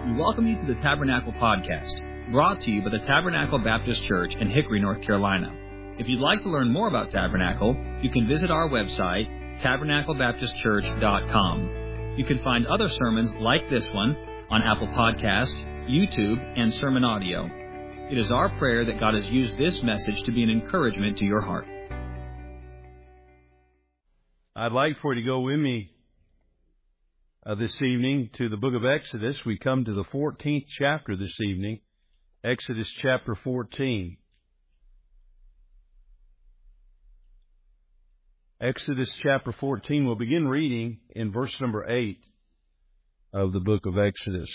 We welcome you to the Tabernacle Podcast, brought to you by the Tabernacle Baptist Church in Hickory, North Carolina. If you'd like to learn more about Tabernacle, you can visit our website, tabernaclebaptistchurch.com. You can find other sermons like this one on Apple Podcast, YouTube, and Sermon Audio. It is our prayer that God has used this message to be an encouragement to your heart. I'd like for you to go with me this evening to the book of Exodus. We come to the 14th chapter this evening, Exodus chapter 14. Exodus chapter 14, we'll begin reading in verse number 8 of the book of Exodus.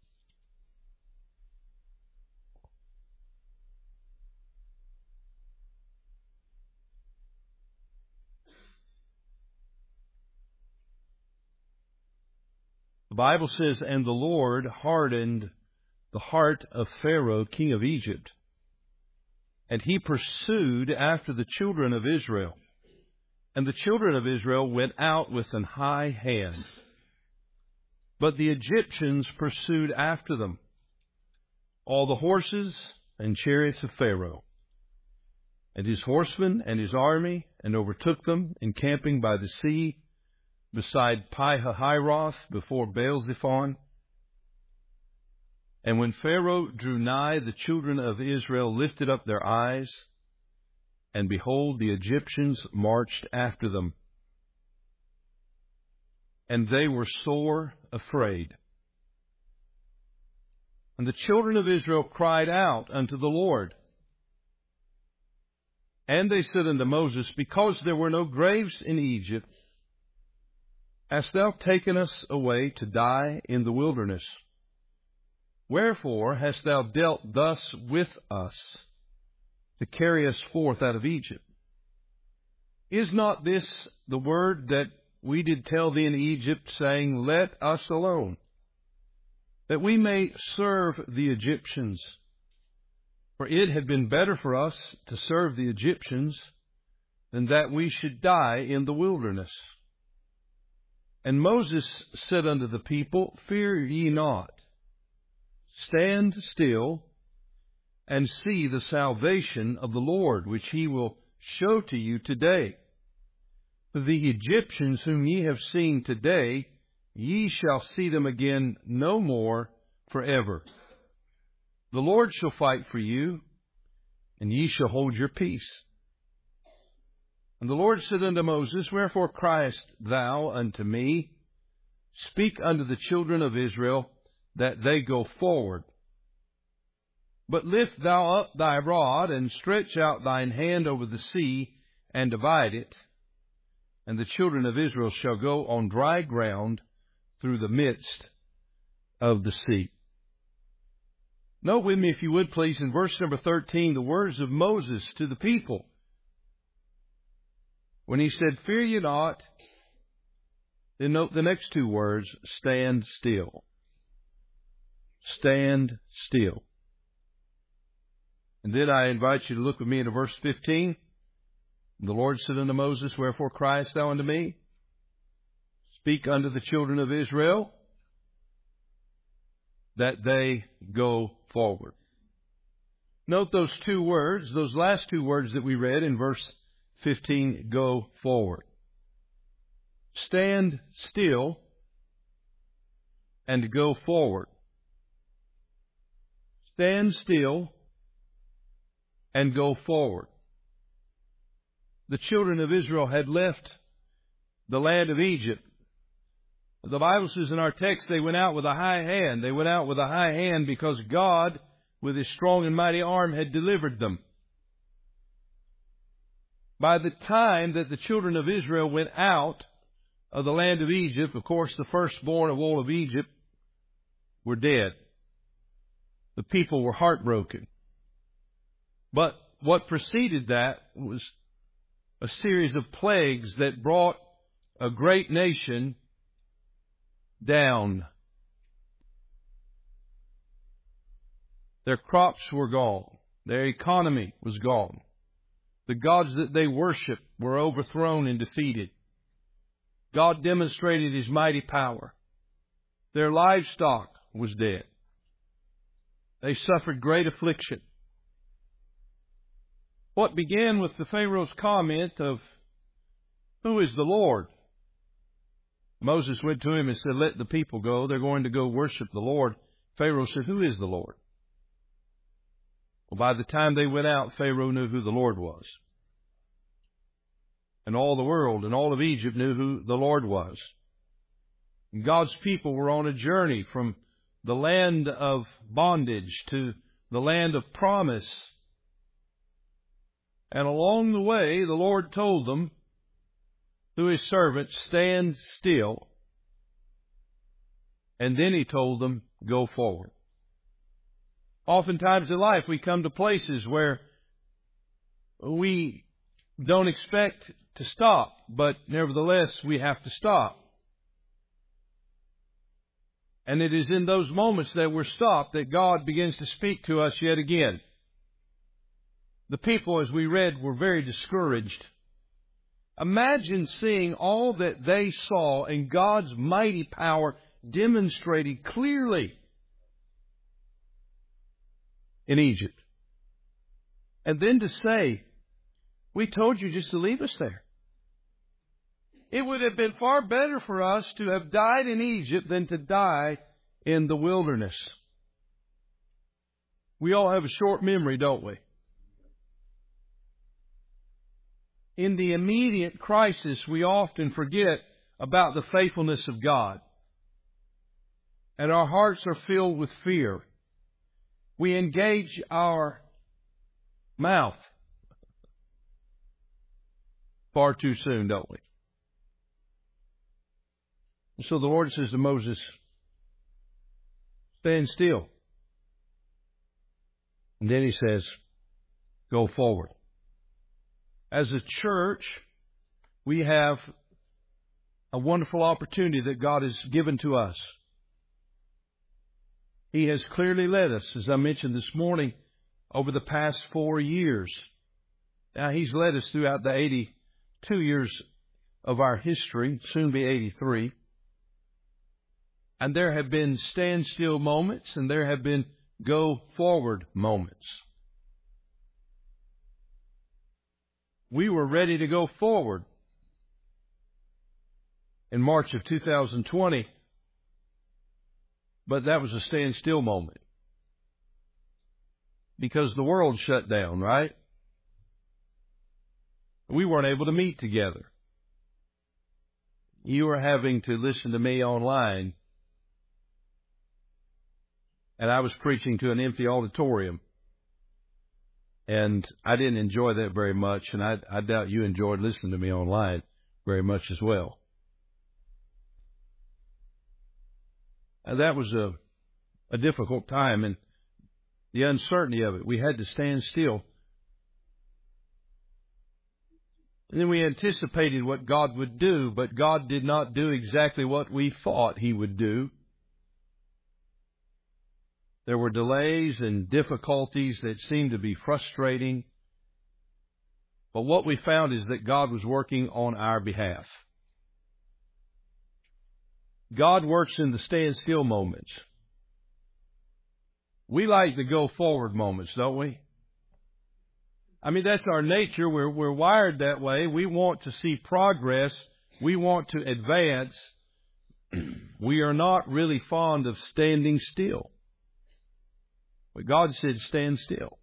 The Bible says, "And the Lord hardened the heart of Pharaoh, king of Egypt, and he pursued after the children of Israel. And the children of Israel went out with an high hand. But the Egyptians pursued after them, all the horses and chariots of Pharaoh, and his horsemen and his army, and overtook them, encamping by the sea, beside Pi-hahiroth, before Baal-zephon. And when Pharaoh drew nigh, the children of Israel lifted up their eyes, and behold, the Egyptians marched after them. And they were sore afraid. And the children of Israel cried out unto the Lord. And they said unto Moses, Because there were no graves in Egypt, hast thou taken us away to die in the wilderness? Wherefore hast thou dealt thus with us, to carry us forth out of Egypt? Is not this the word that we did tell thee in Egypt, saying, Let us alone, that we may serve the Egyptians? For it had been better for us to serve the Egyptians than that we should die in the wilderness. And Moses said unto the people, Fear ye not, stand still, and see the salvation of the Lord, which he will show to you today. For the Egyptians whom ye have seen today, ye shall see them again no more forever. The Lord shall fight for you, and ye shall hold your peace. And the Lord said unto Moses, Wherefore criest thou unto me? Speak unto the children of Israel, that they go forward. But lift thou up thy rod, and stretch out thine hand over the sea, and divide it. And the children of Israel shall go on dry ground through the midst of the sea." Note with me, if you would please, in verse number 13, the words of Moses to the people. When he said, Fear ye not, then note the next two words, stand still. Stand still. And then I invite you to look with me into verse 15. The Lord said unto Moses, Wherefore criest thou unto me? Speak unto the children of Israel, that they go forward. Note those two words, those last two words that we read in verse 15, go forward. Stand still and go forward. Stand still and go forward. The children of Israel had left the land of Egypt. The Bible says in our text they went out with a high hand. They went out with a high hand because God, with His strong and mighty arm, had delivered them. By the time that the children of Israel went out of the land of Egypt, of course, the firstborn of all of Egypt were dead. The people were heartbroken. But what preceded that was a series of plagues that brought a great nation down. Their crops were gone. Their economy was gone. The gods that they worshiped were overthrown and defeated. God demonstrated His mighty power. Their livestock was dead. They suffered great affliction. What began with the Pharaoh's comment of, "Who is the Lord?" Moses went to him and said, "Let the people go. They're going to go worship the Lord." Pharaoh said, "Who is the Lord?" Well, by the time they went out, Pharaoh knew who the Lord was. And all the world and all of Egypt knew who the Lord was. And God's people were on a journey from the land of bondage to the land of promise. And along the way, the Lord told them through His servant, "Stand still." And then He told them, "Go forward." Oftentimes in life, we come to places where we don't expect to stop, but nevertheless, we have to stop. And it is in those moments that we're stopped that God begins to speak to us yet again. The people, as we read, were very discouraged. Imagine seeing all that they saw and God's mighty power demonstrated clearly in Egypt. And then to say, "We told you just to leave us there." It would have been far better for us to have died in Egypt than to die in the wilderness. We all have a short memory, don't we? In the immediate crisis, we often forget about the faithfulness of God. And our hearts are filled with fear. We engage our mouth far too soon, don't we? And so the Lord says to Moses, "Stand still." And then He says, "Go forward." As a church, we have a wonderful opportunity that God has given to us. He has clearly led us, as I mentioned this morning, over the past 4 years. Now, He's led us throughout the 82 years of our history, soon be 83. And there have been standstill moments, and there have been go forward moments. We were ready to go forward in March of 2020, but that was a standstill moment because the world shut down, right? We weren't able to meet together. You were having to listen to me online, and I was preaching to an empty auditorium. And I didn't enjoy that very much, and I doubt you enjoyed listening to me online very much as well. And that was a difficult time, and the uncertainty of it. We had to stand still. And then we anticipated what God would do, but God did not do exactly what we thought He would do. There were delays and difficulties that seemed to be frustrating. But what we found is that God was working on our behalf. God works in the stand-still moments. We like the go-forward moments, don't we? I mean, that's our nature. We're wired that way. We want to see progress. We want to advance. We are not really fond of standing still. But God said, "Stand still."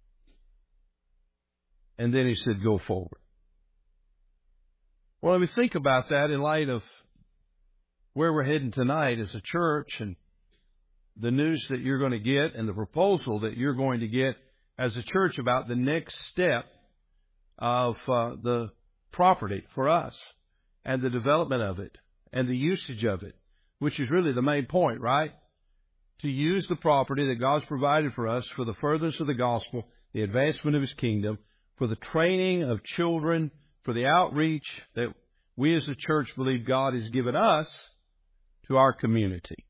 And then He said, "Go forward." Well, let me think about that in light of where we're heading tonight as a church and the news that you're going to get and the proposal that you're going to get as a church about the next step of the property for us and the development of it and the usage of it, which is really the main point, right? To use the property that God's provided for us for the furtherance of the gospel, the advancement of His kingdom, for the training of children, for the outreach that we as a church believe God has given us to our community.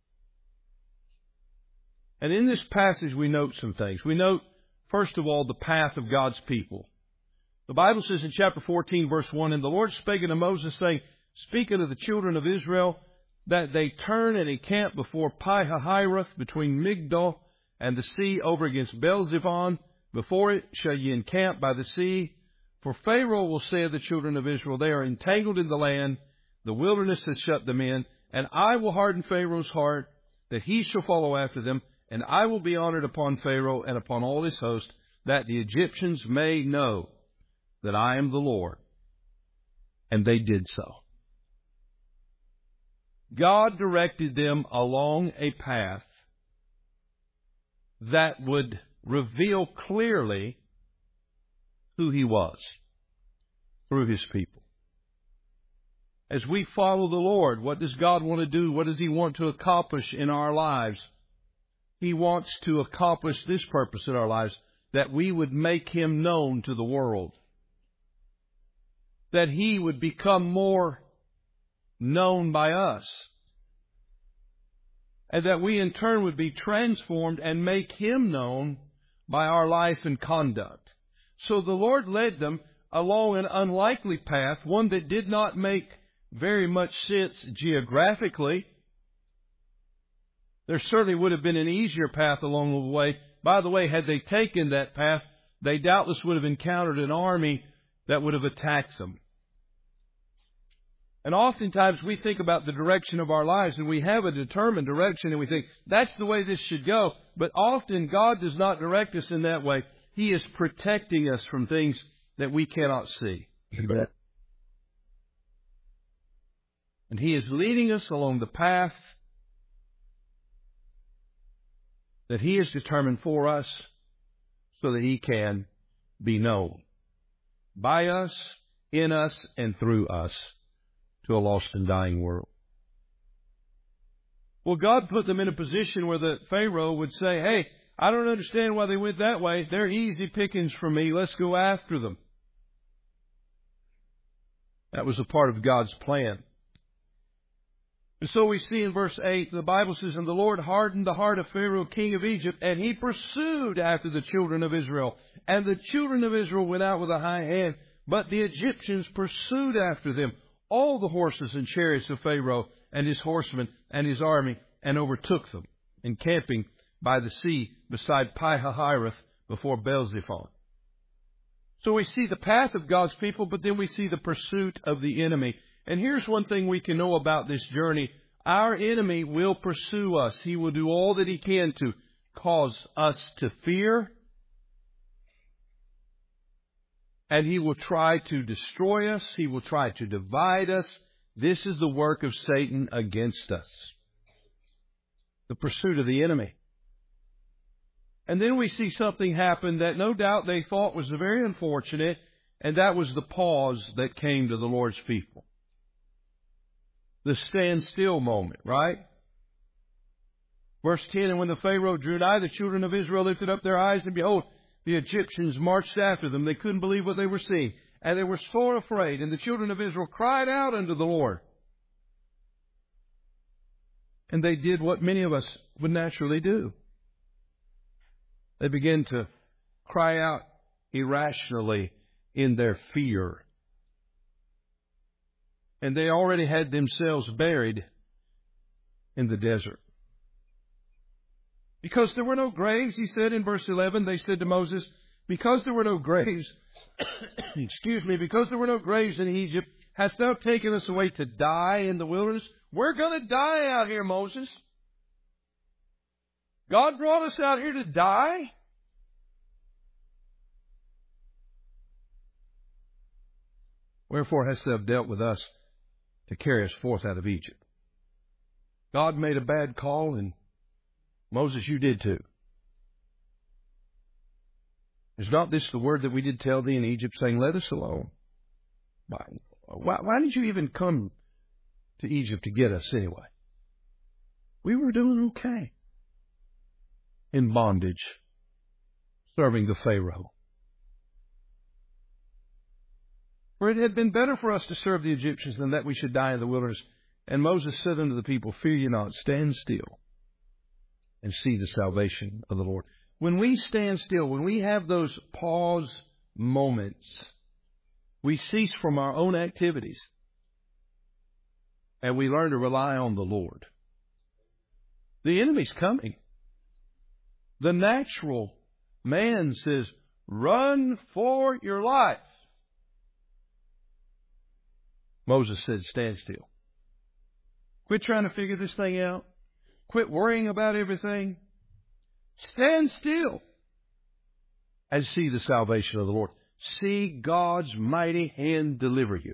And in this passage we note some things. We note, first of all, the path of God's people. The Bible says in chapter 14, verse 1, "And the Lord spake unto Moses, saying, Speak unto the children of Israel, that they turn and encamp before Pi-hahiroth between Migdol and the sea over against Baal-zephon. Before it shall ye encamp by the sea. For Pharaoh will say of the children of Israel, they are entangled in the land, the wilderness has shut them in, and I will harden Pharaoh's heart, that he shall follow after them, and I will be honored upon Pharaoh and upon all his host, that the Egyptians may know that I am the Lord. And they did so. God directed them along a path that would reveal clearly who He was through His people. As we follow the Lord, what does God want to do? What does He want to accomplish in our lives? He wants to accomplish this purpose in our lives, that we would make Him known to the world. That He would become more known by us. And that we in turn would be transformed and make Him known by our life and conduct. So the Lord led them along an unlikely path, one that did not make very much sense geographically. There certainly would have been an easier path along the way. By the way, had they taken that path, they doubtless would have encountered an army that would have attacked them. And oftentimes we think about the direction of our lives, and we have a determined direction, and we think, that's the way this should go. But often God does not direct us in that way. He is protecting us from things that we cannot see. And He is leading us along the path that He has determined for us so that He can be known by us, in us, and through us to a lost and dying world. Well, God put them in a position where the Pharaoh would say, hey, I don't understand why they went that way. They're easy pickings for me. Let's go after them. That was a part of God's plan. And so we see in verse 8, the Bible says, and the Lord hardened the heart of Pharaoh, king of Egypt, and he pursued after the children of Israel. And the children of Israel went out with a high hand, but the Egyptians pursued after them, all the horses and chariots of Pharaoh and his horsemen and his army, and overtook them, encamping by the sea beside Pi-hahiroth before Baal-zephon. So we see the path of God's people, but then we see the pursuit of the enemy. And here's one thing we can know about this journey. Our enemy will pursue us. He will do all that he can to cause us to fear. And he will try to destroy us. He will try to divide us. This is the work of Satan against us. The pursuit of the enemy. And then we see something happen that no doubt they thought was very unfortunate, and that was the pause that came to the Lord's people. The standstill moment, right? Verse 10, and when the Pharaoh drew nigh, the children of Israel lifted up their eyes, and behold, the Egyptians marched after them. They couldn't believe what they were seeing, and they were sore afraid. And the children of Israel cried out unto the Lord. And they did what many of us would naturally do. They began to cry out irrationally in their fear. And they already had themselves buried in the desert. Because there were no graves, he said in verse 11, they said to Moses, because there were no graves, because there were no graves in Egypt, hast thou taken us away to die in the wilderness? We're going to die out here, Moses. God brought us out here to die? Wherefore hast thou dealt with us to carry us forth out of Egypt? God made a bad call, and Moses, you did too. Is not this the word that we did tell thee in Egypt, saying, let us alone? Why did you even come to Egypt to get us anyway? We were doing okay. In bondage, serving the Pharaoh. For it had been better for us to serve the Egyptians than that we should die in the wilderness. And Moses said unto the people, fear ye not, stand still and see the salvation of the Lord. When we stand still, when we have those pause moments, we cease from our own activities and we learn to rely on the Lord. The enemy's coming. The natural man says, run for your life. Moses said, stand still. Quit trying to figure this thing out. Quit worrying about everything. Stand still and see the salvation of the Lord. See God's mighty hand deliver you.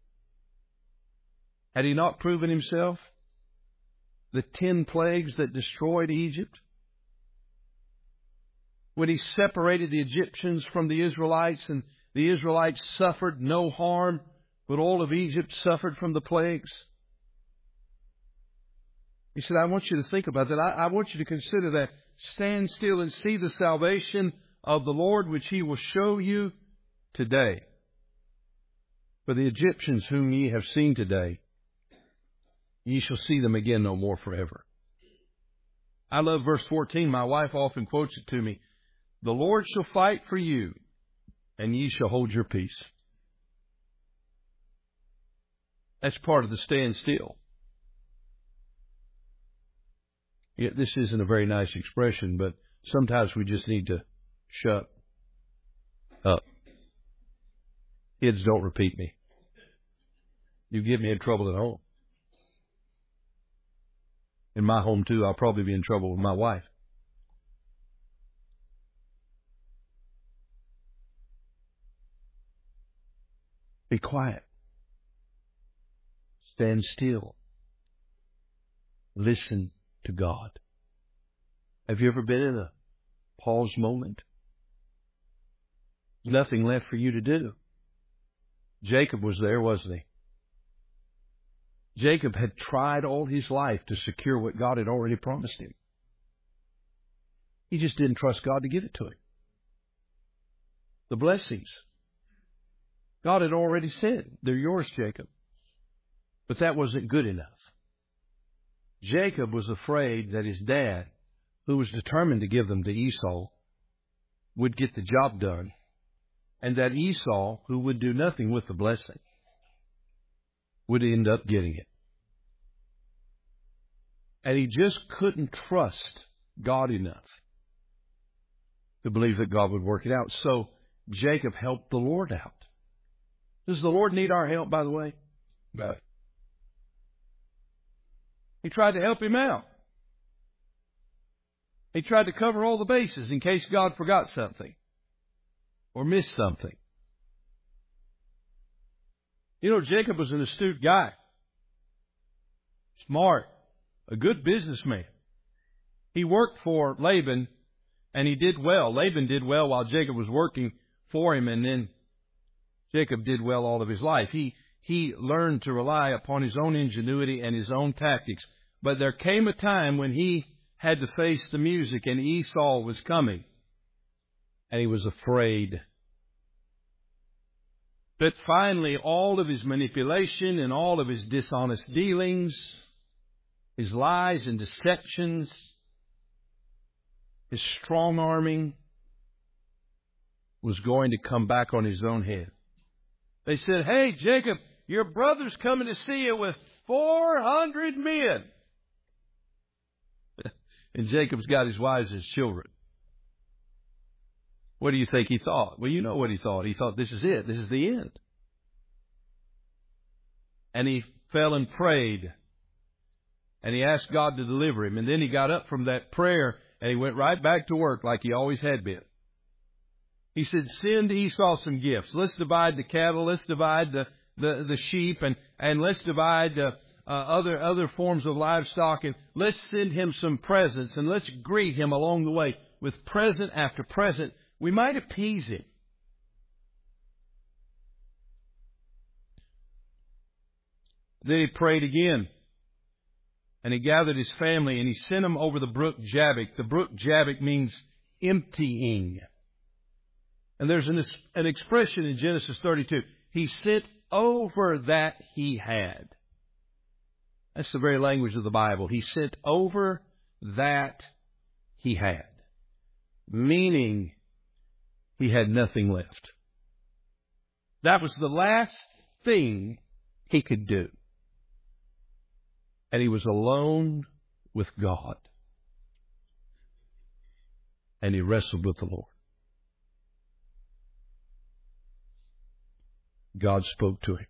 Had He not proven Himself? The 10 plagues that destroyed Egypt? When He separated the Egyptians from the Israelites, and the Israelites suffered no harm, but all of Egypt suffered from the plagues. He said, I want you to think about that. I want you to consider that. Stand still and see the salvation of the Lord, which He will show you today. For the Egyptians whom ye have seen today, ye shall see them again no more forever. I love verse 14. My wife often quotes it to me. The Lord shall fight for you, and ye shall hold your peace. That's part of the stand still. Yet this isn't a very nice expression, but sometimes we just need to shut up. Kids, don't repeat me. You get me in trouble at home. In my home, too, I'll probably be in trouble with my wife. Be quiet. Stand still. Listen to God. Have you ever been in a pause moment? There's nothing left for you to do. Jacob was there, wasn't he? Jacob had tried all his life to secure what God had already promised him. He just didn't trust God to give it to him. The blessings. God had already said, they're yours, Jacob. But that wasn't good enough. Jacob was afraid that his dad, who was determined to give them to Esau, would get the job done, and that Esau, who would do nothing with the blessing, would end up getting it. And he just couldn't trust God enough to believe that God would work it out. So Jacob helped the Lord out. Does the Lord need our help, by the way? No. He tried to help him out. He tried to cover all the bases in case God forgot something or missed something. You know, Jacob was an astute guy. Smart. A good businessman. He worked for Laban, and he did well. Laban did well while Jacob was working for him, and then Jacob did well all of his life. He learned to rely upon his own ingenuity and his own tactics. But there came a time when he had to face the music, and Esau was coming, and he was afraid. But finally, all of his manipulation and all of his dishonest dealings, his lies and deceptions, his strong-arming was going to come back on his own head. They said, hey, Jacob, your brother's coming to see you with 400 men. And Jacob's got his wives as children. What do you think he thought? Well, you know what he thought. He thought, this is it. This is the end. And he fell and prayed. And he asked God to deliver him. And then he got up from that prayer and he went right back to work like he always had been. He said, send Esau some gifts. Let's divide the cattle. Let's divide the sheep. And let's divide other forms of livestock. And let's send him some presents. And let's greet him along the way with present after present. We might appease him. Then he prayed again. And he gathered his family and he sent them over the brook Jabbok. The brook Jabbok means emptying. And there's an expression in Genesis 32. He sent over that he had. That's the very language of the Bible. He sent over that he had. Meaning he had nothing left. That was the last thing he could do. And he was alone with God. and he wrestled with the Lord. God spoke to him.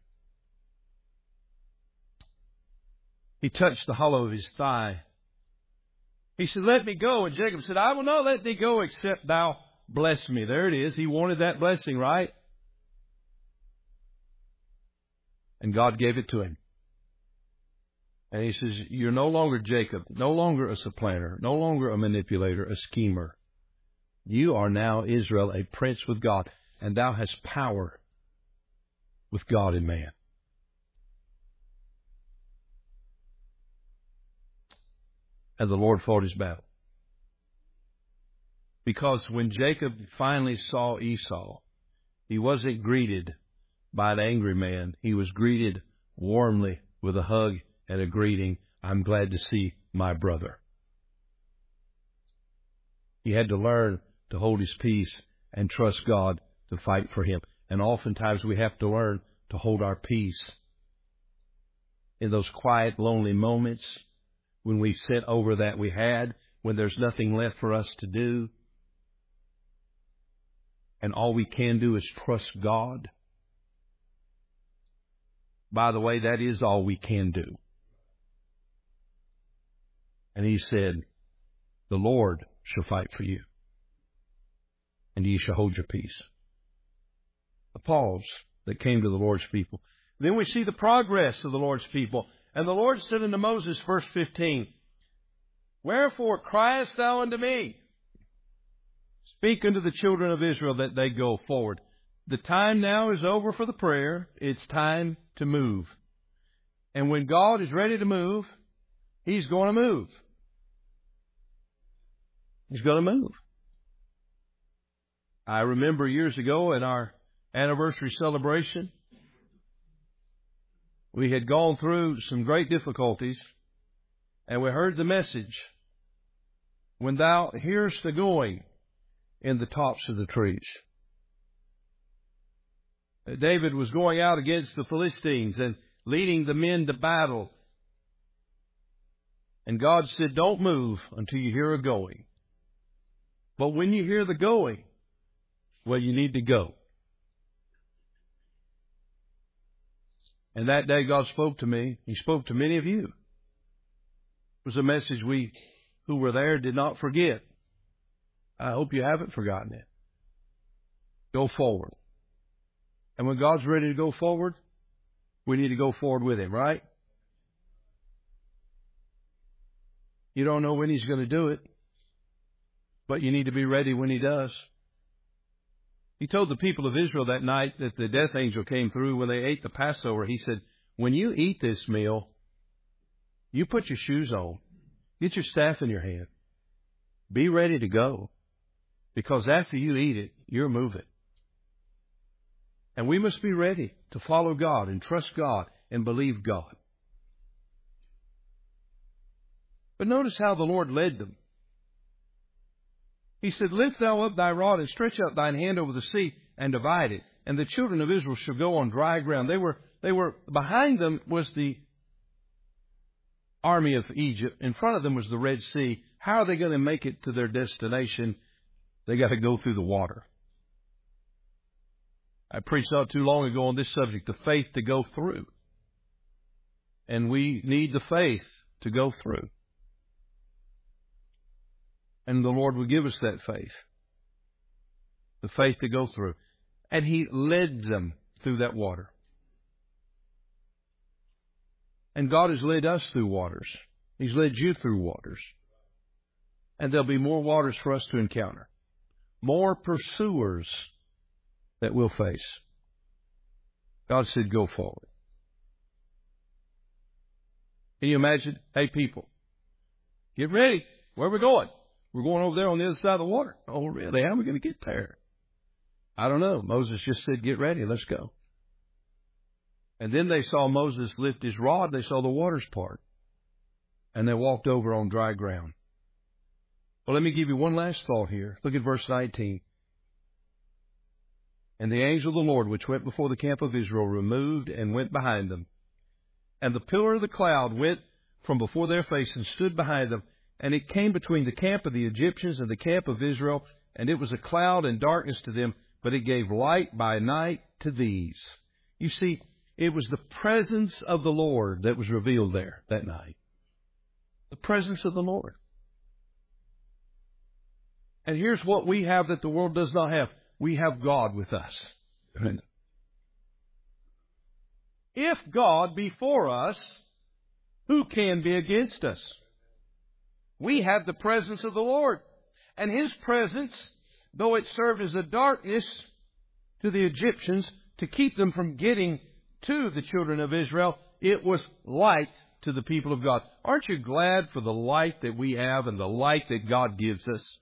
He touched the hollow of his thigh. He said, "Let me go." And Jacob said, "I will not let thee go except thou bless me." There it is. He wanted that blessing, right? And God gave it to him. And he says, "You're no longer Jacob, no longer a supplanter, no longer a manipulator, a schemer. You are now Israel, a prince with God, and thou hast power with God and man." And the Lord fought his battle. Because when Jacob finally saw Esau, he wasn't greeted by an angry man. He was greeted warmly with a hug and a greeting. "I'm glad to see my brother." He had to learn to hold his peace and trust God to fight for him. And oftentimes we have to learn to hold our peace in those quiet, lonely moments when we sit over that we had, when there's nothing left for us to do, and all we can do is trust God. By the way, that is all we can do. And he said, "The Lord shall fight for you, and ye shall hold your peace." A pause that came to the Lord's people. Then we see the progress of the Lord's people. "And the Lord said unto Moses," verse 15, "Wherefore criest thou unto me? Speak unto the children of Israel that they go forward." The time now is over for the prayer. It's time to move. And when God is ready to move, He's going to move. He's going to move. I remember years ago in our anniversary celebration, we had gone through some great difficulties, and we heard the message, "When thou hearest the going in the tops of the trees." David was going out against the Philistines and leading the men to battle. And God said, "Don't move until you hear a going. But when you hear the going, well, you need to go." And that day God spoke to me. He spoke to many of you. It was a message we who were there did not forget. I hope you haven't forgotten it. Go forward. And when God's ready to go forward, we need to go forward with Him, right? You don't know when He's going to do it, but you need to be ready when He does. He told the people of Israel that night that the death angel came through when they ate the Passover. He said, "When you eat this meal, you put your shoes on. Get your staff in your hand. Be ready to go. Because after you eat it, you're moving." And we must be ready to follow God and trust God and believe God. But notice how the Lord led them. He said, "Lift thou up thy rod and stretch out thine hand over the sea and divide it. And the children of Israel shall go on dry ground." They were behind them was the army of Egypt. In front of them was the Red Sea. How are they going to make it to their destination? They got to go through the water. I preached not too long ago on this subject, the faith to go through. And we need the faith to go through. And the Lord will give us that faith. The faith to go through. And He led them through that water. And God has led us through waters. He's led you through waters. And there'll be more waters for us to encounter. More pursuers that we'll face. God said, "Go forward." Can you imagine? "Hey, people, get ready. Where are we going?" "We're going over there on the other side of the water." "Oh, really? How are we going to get there?" "I don't know." Moses just said, "Get ready. Let's go." And then they saw Moses lift his rod. They saw the waters part. And they walked over on dry ground. Well, let me give you one last thought here. Look at verse 19. "And the angel of the Lord, which went before the camp of Israel, removed and went behind them. And the pillar of the cloud went from before their face and stood behind them. And it came between the camp of the Egyptians and the camp of Israel, and it was a cloud and darkness to them, but it gave light by night to these. You see, it was the presence of the Lord that was revealed there that night. The presence of the Lord. And here's what we have that the world does not have. We have God with us. If God be for us, who can be against us? We have the presence of the Lord. And His presence, though it served as a darkness to the Egyptians to keep them from getting to the children of Israel, it was light to the people of God. Aren't you glad for the light that we have and the light that God gives us?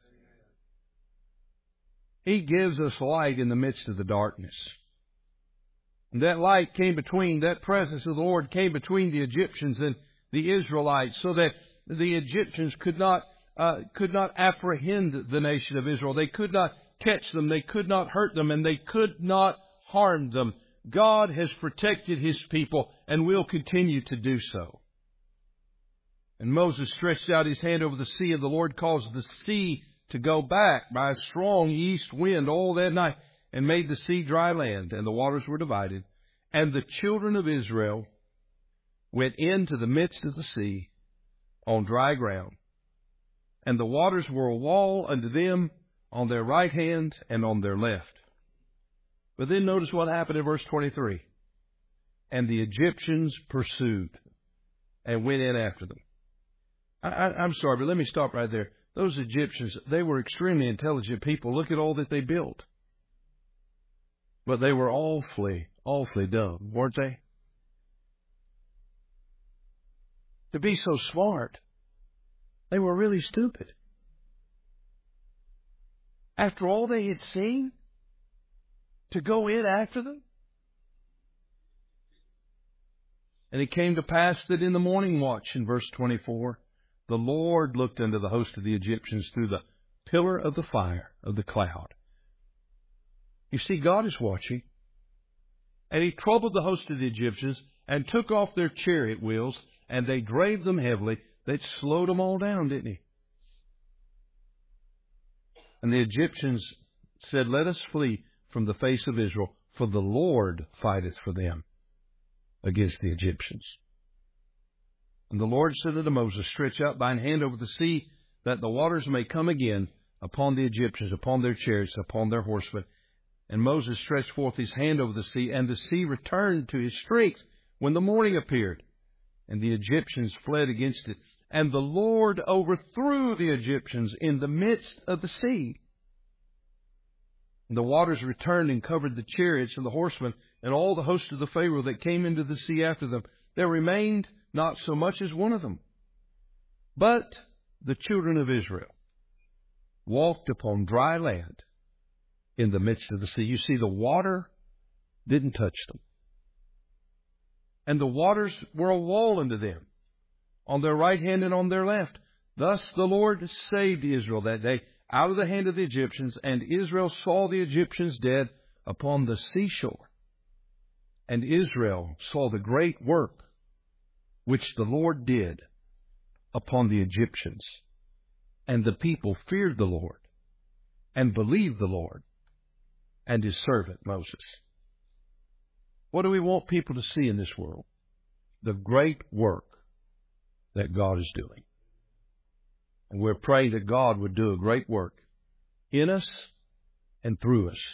He gives us light in the midst of the darkness. And that light came between, that presence of the Lord came between the Egyptians and the Israelites, so that the Egyptians could not apprehend the nation of Israel. They could not catch them. They could not hurt them, and they could not harm them. God has protected His people and will continue to do so. And Moses stretched out his hand over the sea, and the Lord caused the sea to go back by a strong east wind all that night, and made the sea dry land, and the waters were divided. And the children of Israel went into the midst of the sea on dry ground, and the waters were a wall unto them on their right hand and on their left. But then notice what happened in verse 23. And the Egyptians pursued and went in after them. I'm sorry, but let me stop right there. Those Egyptians, they were extremely intelligent people. Look at all that they built. But they were awfully dumb, weren't they? To be so smart, they were really stupid. After all they had seen, to go in after them? And it came to pass that in the morning watch, in verse 24, the Lord looked unto the host of the Egyptians through the pillar of the fire of the cloud. You see, God is watching. And He troubled the host of the Egyptians and took off their chariot wheels, and they drave them heavily. That slowed them all down, didn't He? And the Egyptians said, Let us flee from the face of Israel, for the Lord fighteth for them against the Egyptians. And the Lord said unto Moses, Stretch out thine hand over the sea, that the waters may come again upon the Egyptians, upon their chariots, upon their horsemen. And Moses stretched forth his hand over the sea, and the sea returned to his strength when the morning appeared. And the Egyptians fled against it. And the Lord overthrew the Egyptians in the midst of the sea. And the waters returned and covered the chariots and the horsemen, and all the host of the Pharaoh that came into the sea after them. There remained not so much as one of them. But the children of Israel walked upon dry land in the midst of the sea. You see, the water didn't touch them. And the waters were a wall unto them, on their right hand and on their left. Thus the Lord saved Israel that day out of the hand of the Egyptians, and Israel saw the Egyptians dead upon the seashore. And Israel saw the great work which the Lord did upon the Egyptians. And the people feared the Lord, and believed the Lord, and His servant Moses. What do we want people to see in this world? The great work that God is doing. And we're praying that God would do a great work in us and through us.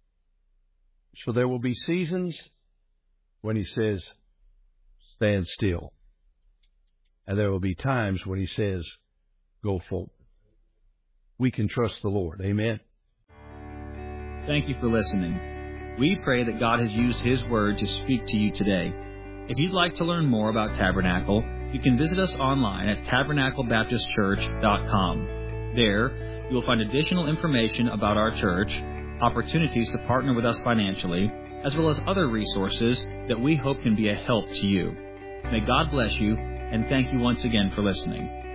So there will be seasons when He says, stand still. And there will be times when He says, go forward. We can trust the Lord. Amen. Thank you for listening. We pray that God has used His Word to speak to you today. If you'd like to learn more about Tabernacle, you can visit us online at tabernaclebaptistchurch.com. There, you will find additional information about our church, opportunities to partner with us financially, as well as other resources that we hope can be a help to you. May God bless you, and thank you once again for listening.